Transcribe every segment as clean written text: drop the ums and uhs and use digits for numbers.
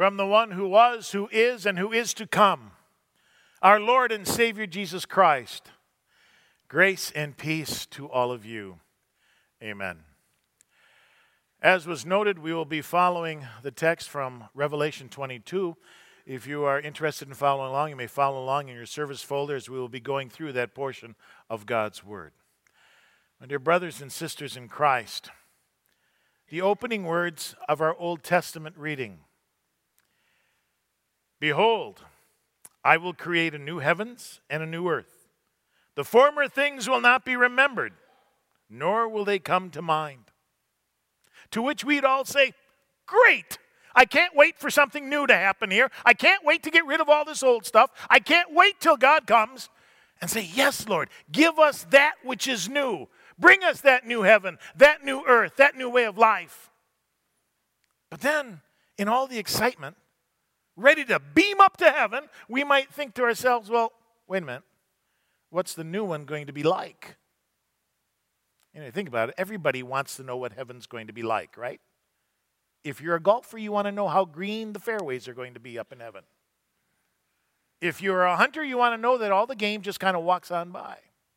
from the one who was, who is, and who is to come, our Lord and Savior Jesus Christ. Grace and peace to all of you. Amen. As was noted, we will be following the text from Revelation 22. If you are interested in following along, you may follow along in your service folder as we will be going through that portion of God's Word. My dear brothers and sisters in Christ, the opening words of our Old Testament reading. Behold, I will create a new heavens and a new earth. The former things will not be remembered, nor will they come to mind. To which we'd all say, great! I can't wait for something new to happen here. I can't wait to get rid of all this old stuff. I can't wait till God comes and say, yes, Lord, give us that which is new. Bring us that new heaven, that new earth, that new way of life. But then, in all the excitement, ready to beam up to heaven, we might think to ourselves, well, wait a minute, what's the new one going to be like? Think about it. Everybody wants to know what heaven's going to be like, right? If you're a golfer, you want to know how green the fairways are going to be up in heaven. If you're a hunter, you want to know that all the game just kind of walks on by.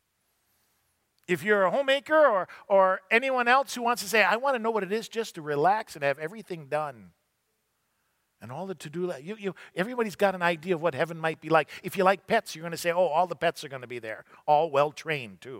If you're a homemaker or anyone else who wants to say, I want to know what it is just to relax and have everything done. And all the to-do list. Everybody's got an idea of what heaven might be like. If you like pets, you're going to say, oh, all the pets are going to be there. All well-trained, too.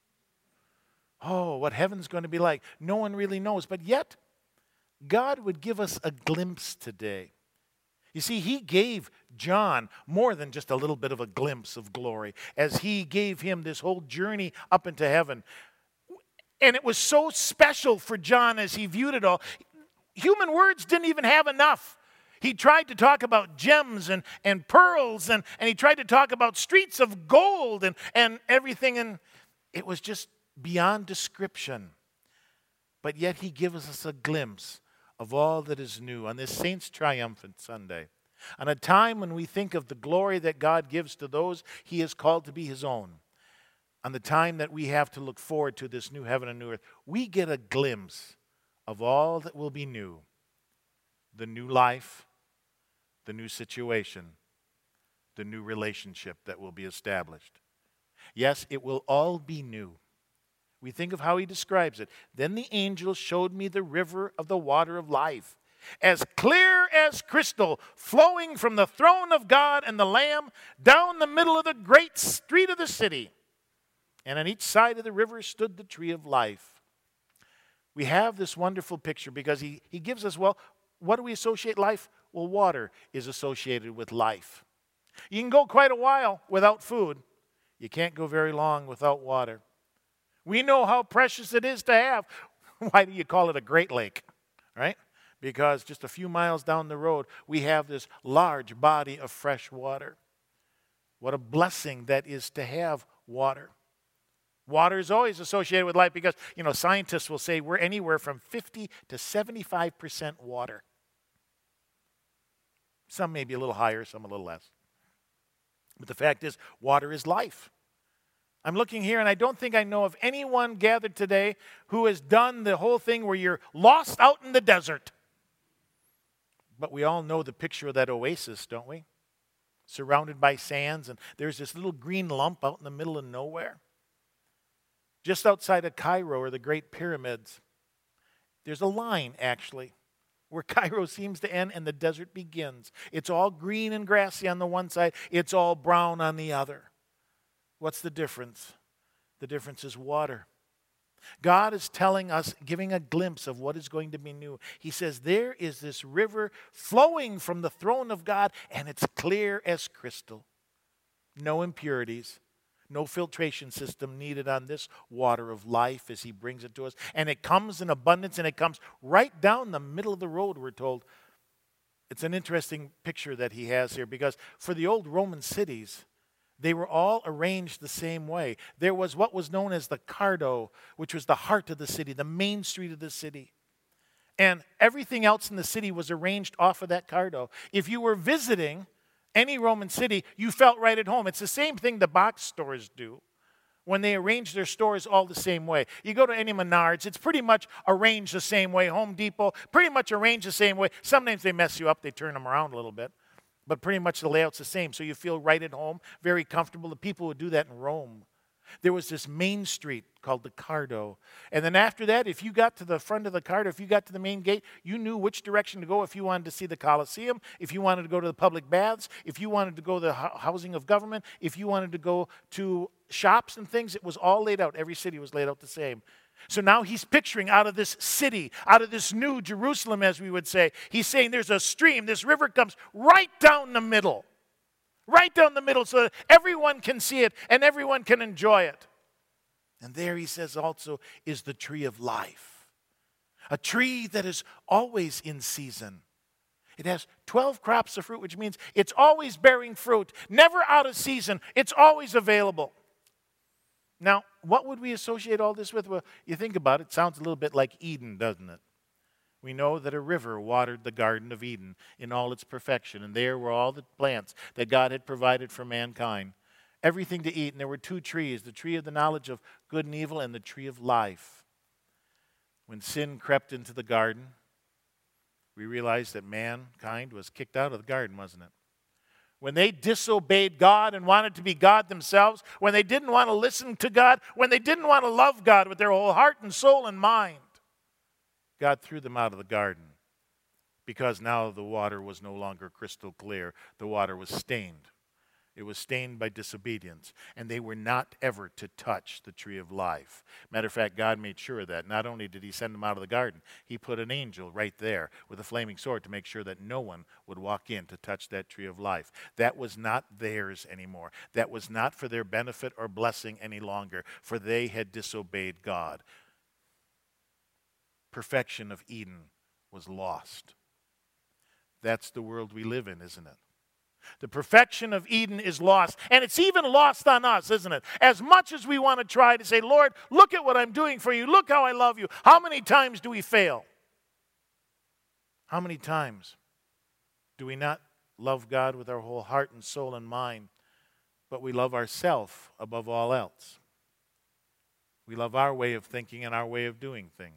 Oh, what heaven's going to be like. No one really knows. But yet, God would give us a glimpse today. You see, he gave John more than just a little bit of a glimpse of glory as he gave him this whole journey up into heaven. And it was so special for John as he viewed it all. Human words didn't even have enough. He tried to talk about gems and pearls, and he tried to talk about streets of gold and everything, and it was just beyond description. But yet he gives us a glimpse of all that is new on this Saints' Triumphant Sunday, on a time when we think of the glory that God gives to those he has called to be his own, on the time that we have to look forward to this new heaven and new earth. We get a glimpse of all that will be new, the new life, the new situation, the new relationship that will be established. Yes, it will all be new. We think of how he describes it. Then the angel showed me the river of the water of life, as clear as crystal, flowing from the throne of God and the Lamb down the middle of the great street of the city. And on each side of the river stood the tree of life. We have this wonderful picture because he gives us, well, what do we associate life? Well, water is associated with life. You can go quite a while without food. You can't go very long without water. We know how precious it is to have. Why do you call it a Great Lake, right? Because just a few miles down the road, we have this large body of fresh water. What a blessing that is to have water. Water is always associated with life because, scientists will say we're anywhere from 50 to 75% water. Some may be a little higher, some a little less. But the fact is, water is life. I'm looking here, and I don't think I know of anyone gathered today who has done the whole thing where you're lost out in the desert. But we all know the picture of that oasis, don't we? Surrounded by sands, and there's this little green lump out in the middle of nowhere. Just outside of Cairo are the Great Pyramids. There's a line, actually, where Cairo seems to end and the desert begins. It's all green and grassy on the one side. It's all brown on the other. What's the difference? The difference is water. God is telling us, giving a glimpse of what is going to be new. He says, there is this river flowing from the throne of God, and it's clear as crystal. No impurities, no filtration system needed on this water of life as he brings it to us. And it comes in abundance, and it comes right down the middle of the road, we're told. It's an interesting picture that he has here, because for the old Roman cities, they were all arranged the same way. There was what was known as the Cardo, which was the heart of the city, the main street of the city. And everything else in the city was arranged off of that Cardo. If you were visiting any Roman city, you felt right at home. It's the same thing the box stores do. when they arrange their stores all the same way. You go to any Menards, it's pretty much arranged the same way. Home Depot, pretty much arranged the same way. Sometimes they mess you up, they turn them around a little bit. But pretty much the layout's the same, so you feel right at home, very comfortable. The people would do that in Rome. There was this main street called the Cardo. And then after that, if you got to the front of the Cardo, if you got to the main gate, you knew which direction to go if you wanted to see the Colosseum, if you wanted to go to the public baths, if you wanted to go to the housing of government, if you wanted to go to shops and things. It was all laid out. Every city was laid out the same. So now he's picturing out of this city, out of this new Jerusalem, as we would say, he's saying there's a stream, this river comes right down the middle. Right down the middle so that everyone can see it and everyone can enjoy it. And there, he says, also is the tree of life. A tree that is always in season. It has 12 crops of fruit, which means it's always bearing fruit, never out of season. It's always available. Now, what would we associate all this with? Well, you think about it, it sounds a little bit like Eden, doesn't it? We know that a river watered the Garden of Eden in all its perfection, and there were all the plants that God had provided for mankind. Everything to eat, and there were two trees, the tree of the knowledge of good and evil and the tree of life. When sin crept into the garden, we realized that mankind was kicked out of the garden, wasn't it? When they disobeyed God and wanted to be God themselves, when they didn't want to listen to God, when they didn't want to love God with their whole heart and soul and mind, God threw them out of the garden because now the water was no longer crystal clear. The water was stained. It was stained by disobedience, and they were not ever to touch the tree of life. Matter of fact, God made sure of that. Not only did he send them out of the garden, he put an angel right there with a flaming sword to make sure that no one would walk in to touch that tree of life. That was not theirs anymore. That was not for their benefit or blessing any longer, for they had disobeyed God. Perfection of Eden was lost. That's the world we live in, isn't it? The perfection of Eden is lost. And it's even lost on us, isn't it? As much as we want to try to say, Lord, look at what I'm doing for you. Look how I love you. How many times do we fail? How many times do we not love God with our whole heart and soul and mind, but we love ourselves above all else? We love our way of thinking and our way of doing things.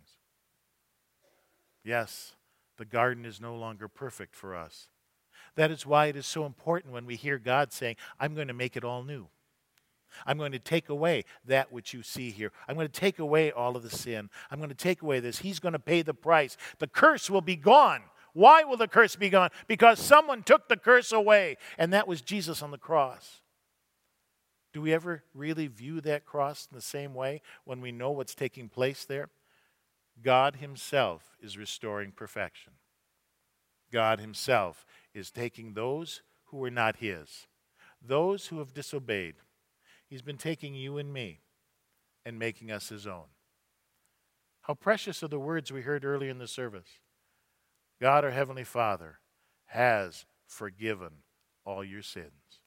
Yes, the garden is no longer perfect for us. That is why it is so important when we hear God saying, I'm going to make it all new. I'm going to take away that which you see here. I'm going to take away all of the sin. I'm going to take away this. He's going to pay the price. The curse will be gone. Why will the curse be gone? Because someone took the curse away, and that was Jesus on the cross. Do we ever really view that cross in the same way when we know what's taking place there? God himself is restoring perfection. God himself is taking those who were not his, those who have disobeyed. He's been taking you and me and making us his own. How precious are the words we heard earlier in the service. God, our Heavenly Father, has forgiven all your sins.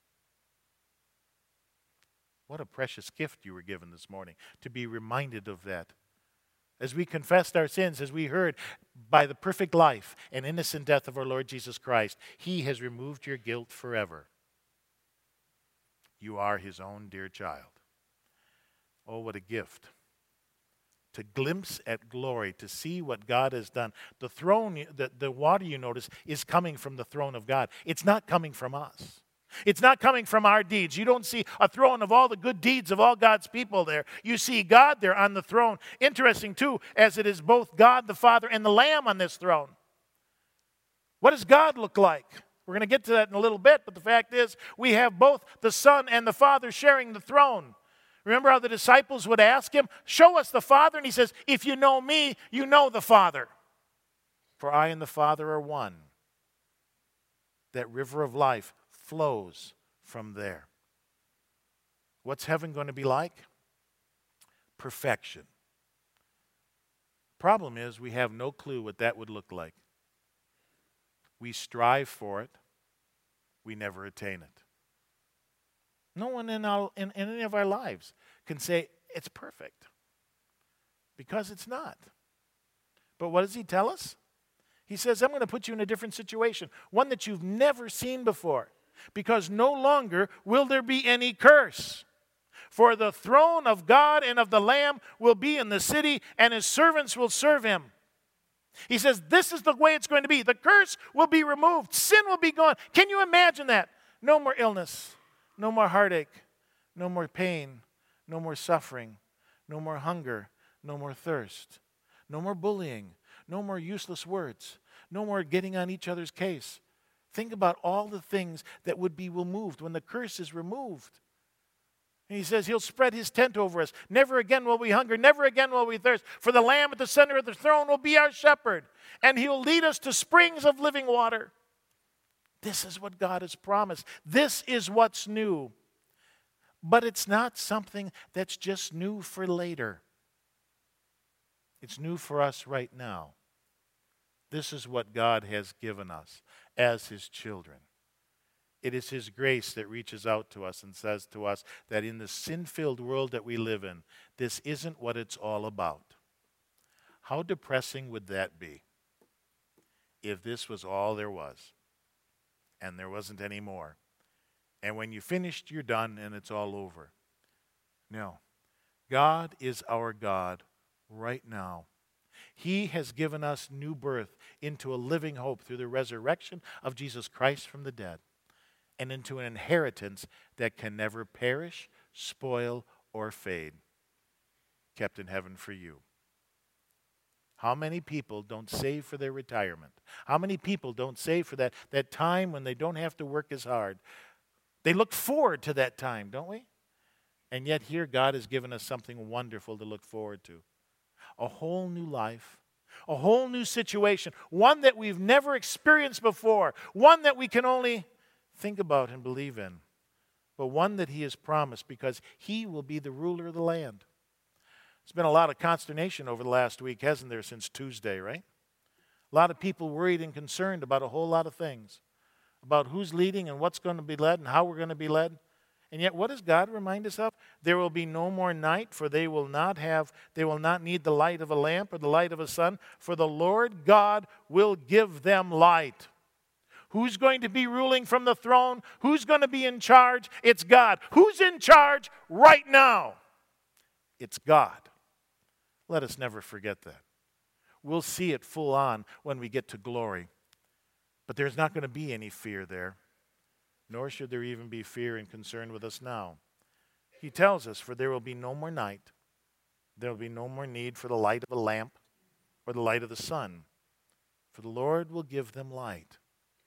What a precious gift you were given this morning, to be reminded of that. As we confessed our sins, as we heard, by the perfect life and innocent death of our Lord Jesus Christ, he has removed your guilt forever. You are his own dear child. Oh, what a gift. To glimpse at glory, to see what God has done. The throne, the water, you notice, is coming from the throne of God. It's not coming from us. It's not coming from our deeds. You don't see a throne of all the good deeds of all God's people there. You see God there on the throne. Interesting, too, as it is both God the Father and the Lamb on this throne. What does God look like? We're going to get to that in a little bit, but the fact is we have both the Son and the Father sharing the throne. Remember how the disciples would ask him, show us the Father? And he says, if you know me, you know the Father. For I and the Father are one. That river of life flows from there. What's heaven going to be like? Perfection. Problem is, we have no clue what that would look like. We strive for it. We never attain it. No one in any of our lives can say it's perfect, because it's not. But what does he tell us? He says, I'm going to put you in a different situation, one that you've never seen before. Because no longer will there be any curse. For the throne of God and of the Lamb will be in the city, and his servants will serve him. He says this is the way it's going to be. The curse will be removed. Sin will be gone. Can you imagine that? No more illness. No more heartache. No more pain. No more suffering. No more hunger. No more thirst. No more bullying. No more useless words. No more getting on each other's case. Think about all the things that would be removed when the curse is removed. And he says he'll spread his tent over us. Never again will we hunger. Never again will we thirst. For the Lamb at the center of the throne will be our shepherd. And he'll lead us to springs of living water. This is what God has promised. This is what's new. But it's not something that's just new for later. It's new for us right now. This is what God has given us as his children. It is his grace that reaches out to us and says to us that in the sin-filled world that we live in, this isn't what it's all about. How depressing would that be if this was all there was and there wasn't any more? And when you finished, you're done and it's all over. No. God is our God right now. He has given us new birth into a living hope through the resurrection of Jesus Christ from the dead, and into an inheritance that can never perish, spoil, or fade, kept in heaven for you. How many people don't save for their retirement? How many people don't save for that time when they don't have to work as hard? They look forward to that time, don't we? And yet here God has given us something wonderful to look forward to. A whole new life, a whole new situation, one that we've never experienced before, one that we can only think about and believe in, but one that he has promised because he will be the ruler of the land. There's been a lot of consternation over the last week, hasn't there, since Tuesday, right? A lot of people worried and concerned about a whole lot of things, about who's leading and what's going to be led and how we're going to be led. And yet, what does God remind us of? There will be no more night, for they will not need the light of a lamp or the light of a sun, for the Lord God will give them light. Who's going to be ruling from the throne? Who's going to be in charge? It's God. Who's in charge right now? It's God. Let us never forget that. We'll see it full on when we get to glory. But there's not going to be any fear there. Nor should there even be fear and concern with us now. He tells us, for there will be no more night. There will be no more need for the light of a lamp or the light of the sun. For the Lord will give them light.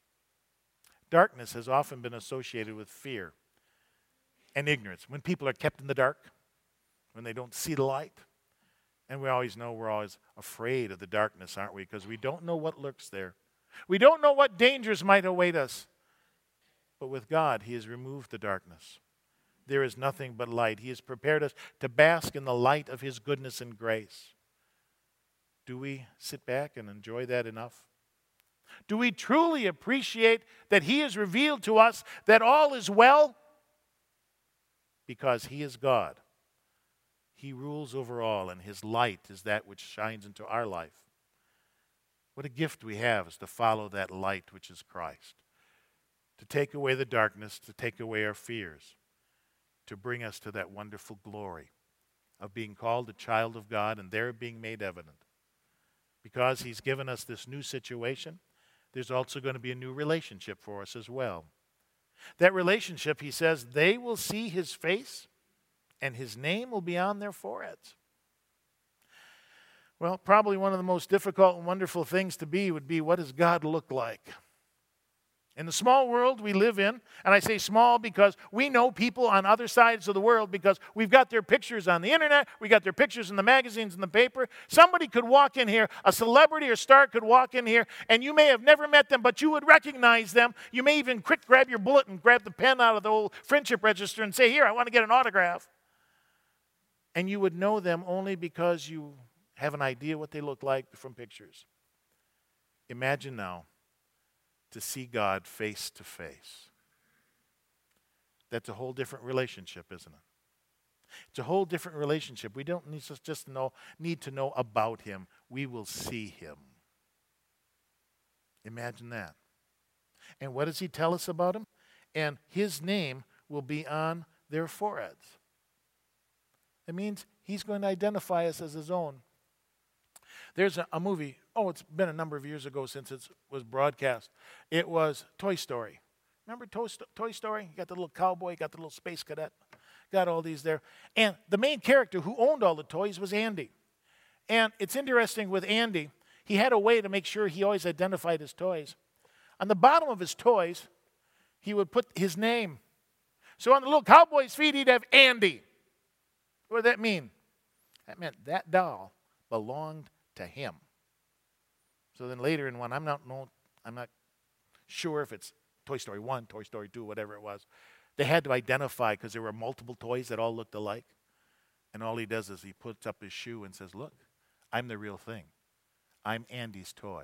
Darkness has often been associated with fear and ignorance. When people are kept in the dark, when they don't see the light. And we always know we're always afraid of the darkness, aren't we? Because we don't know what lurks there. We don't know what dangers might await us. But with God, he has removed the darkness. There is nothing but light. He has prepared us to bask in the light of his goodness and grace. Do we sit back and enjoy that enough? Do we truly appreciate that he has revealed to us that all is well? Because he is God. He rules over all, and his light is that which shines into our life. What a gift we have is to follow that light which is Christ. To take away the darkness, to take away our fears, to bring us to that wonderful glory of being called a child of God and there being made evident. Because he's given us this new situation, there's also going to be a new relationship for us as well. That relationship, he says, they will see his face and his name will be on their foreheads. Well, probably one of the most difficult and wonderful things to be would be, what does God look like? In the small world we live in, and I say small because we know people on other sides of the world because we've got their pictures on the internet, we got their pictures in the magazines and the paper. Somebody could walk in here, a celebrity or star could walk in here, and you may have never met them, but you would recognize them. You may even quick grab your bullet and grab the pen out of the old friendship register and say, here, I want to get an autograph. And you would know them only because you have an idea what they look like from pictures. Imagine now to see God face to face. That's a whole different relationship, isn't it? It's a whole different relationship. We don't need to know about him. We will see him. Imagine that. And what does he tell us about him? And his name will be on their foreheads. It means he's going to identify us as his own. There's a movie, it's been a number of years ago since it was broadcast. It was Toy Story. Remember Toy Story? You got the little cowboy, you got the little space cadet, got all these there. And the main character who owned all the toys was Andy. And it's interesting with Andy, he had a way to make sure he always identified his toys. On the bottom of his toys, he would put his name. So on the little cowboy's feet, he'd have Andy. What did that mean? That meant that doll belonged to him. So then later in one, I'm not sure if it's Toy Story 1, Toy Story 2, whatever it was. They had to identify because there were multiple toys that all looked alike. And all he does is he puts up his shoe and says, look, I'm the real thing. I'm Andy's toy.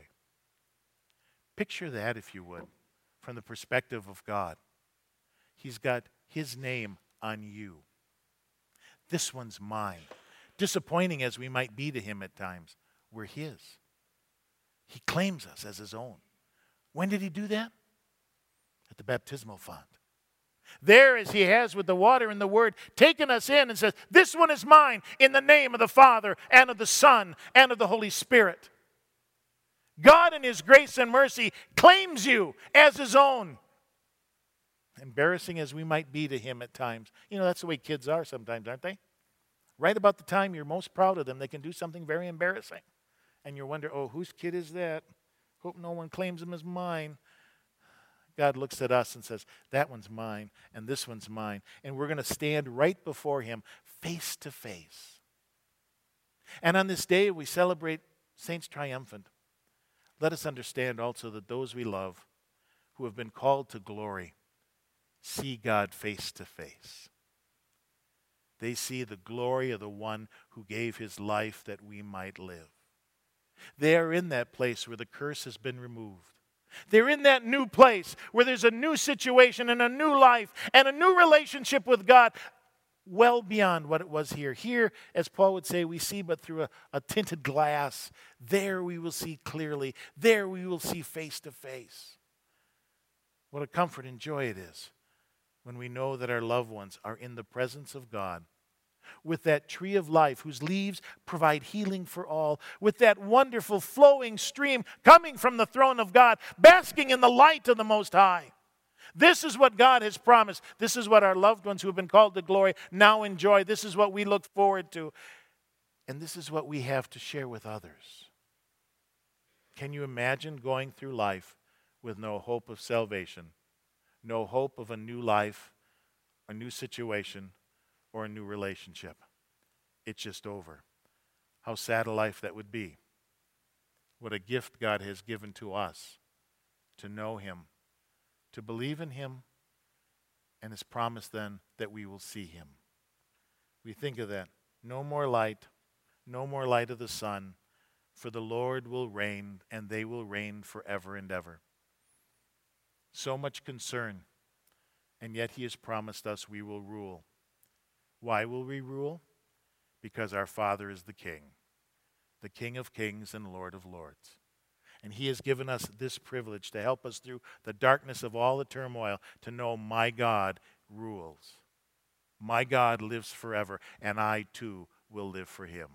Picture that, if you would, from the perspective of God. He's got his name on you. This one's mine. Disappointing as we might be to him at times, we're his. He claims us as his own. When did he do that? At the baptismal font. There, as he has with the water and the word, taken us in and says, this one is mine in the name of the Father and of the Son and of the Holy Spirit. God in his grace and mercy claims you as his own. Embarrassing as we might be to him at times. You know, that's the way kids are sometimes, aren't they? Right about the time you're most proud of them, they can do something very embarrassing. And you wonder, whose kid is that? Hope no one claims him as mine. God looks at us and says, that one's mine, and this one's mine. And we're going to stand right before him, face to face. And on this day, we celebrate Saints Triumphant. Let us understand also that those we love, who have been called to glory, see God face to face. They see the glory of the one who gave his life that we might live. They are in that place where the curse has been removed. They're in that new place where there's a new situation and a new life and a new relationship with God, well beyond what it was here. Here, as Paul would say, we see but through a tinted glass. There we will see clearly. There we will see face to face. What a comfort and joy it is when we know that our loved ones are in the presence of God, with that tree of life whose leaves provide healing for all, with that wonderful flowing stream coming from the throne of God, basking in the light of the Most High. This is what God has promised. This is what our loved ones who have been called to glory now enjoy. This is what we look forward to. And this is what we have to share with others. Can you imagine going through life with no hope of salvation, no hope of a new life, a new situation, or a new relationship? It's just over. How sad a life that would be. What a gift God has given to us to know him, to believe in him, and his promise then that we will see him. We think of that. No more light of the sun, for the Lord will reign, and they will reign forever and ever. So much concern, and yet he has promised us we will rule. Why will we rule? Because our Father is the King of kings and Lord of lords. And he has given us this privilege to help us through the darkness of all the turmoil to know my God rules. My God lives forever, and I too will live for him.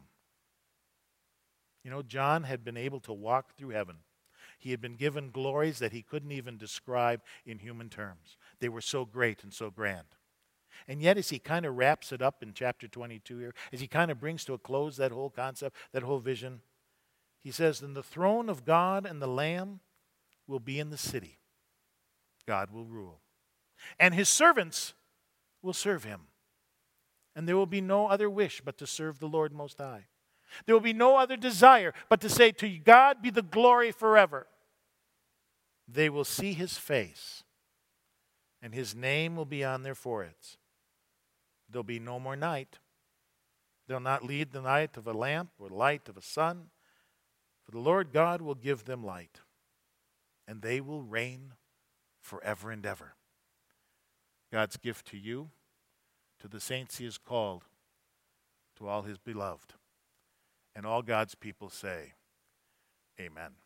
You know, John had been able to walk through heaven. He had been given glories that he couldn't even describe in human terms. They were so great and so grand. And yet, as he kind of wraps it up in chapter 22 here, as he kind of brings to a close that whole concept, that whole vision, he says, then the throne of God and the Lamb will be in the city. God will rule. And his servants will serve him. And there will be no other wish but to serve the Lord Most High. There will be no other desire but to say, to God be the glory forever. They will see his face, and his name will be on their foreheads. There'll be no more night. They'll not lead the light of a lamp or light of a sun, for the Lord God will give them light, and they will reign forever and ever. God's gift to you, to the saints he has called, to all his beloved. And all God's people say, amen.